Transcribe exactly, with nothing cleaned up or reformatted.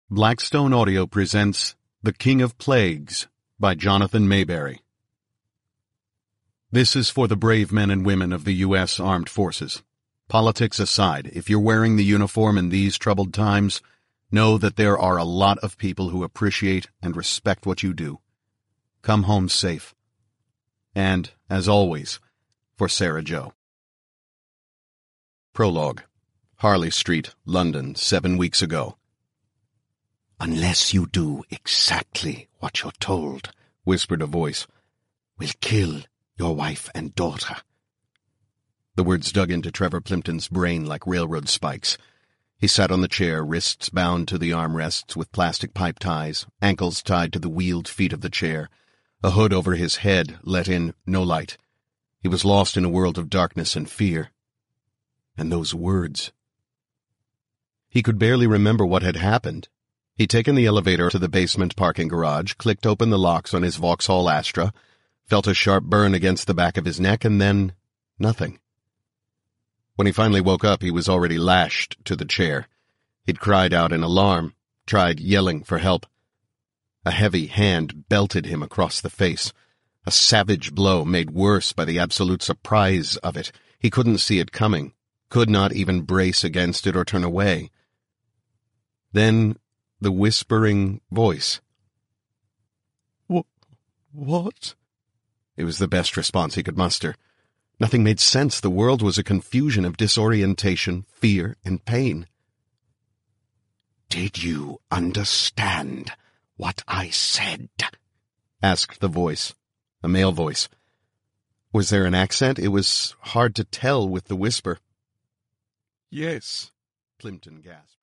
Blackstone Audio presents The King of Plagues by Jonathan Mayberry. This is for the brave men and women of the U S Armed Forces. Politics aside, if you're wearing the uniform in these troubled times, know that there are a lot of people who appreciate and respect what you do. Come home safe. And, as always, for Sarah Jo. Prologue. Harley Street, London, seven weeks ago. "Unless you do exactly what you're told," whispered a voice, "we'll kill your wife and daughter." The words dug into Trevor Plimpton's brain like railroad spikes. He sat on the chair, wrists bound to the armrests with plastic pipe ties, ankles tied to the wheeled feet of the chair. A hood over his head let in no light. He was lost in a world of darkness and fear. And those words. He could barely remember what had happened. He'd taken the elevator to the basement parking garage, clicked open the locks on his Vauxhall Astra, felt a sharp burn against the back of his neck, and then nothing. When he finally woke up, he was already lashed to the chair. He'd cried out in alarm, tried yelling for help. A heavy hand belted him across the face, a savage blow made worse by the absolute surprise of it. He couldn't see it coming, could not even brace against it or turn away. Then the whispering voice. "What? What?" It was the best response he could muster. Nothing made sense. The world was a confusion of disorientation, fear, and pain. "Did you understand what I said?" asked the voice, a male voice. Was there an accent? It was hard to tell with the whisper. "Yes," Plimpton gasped.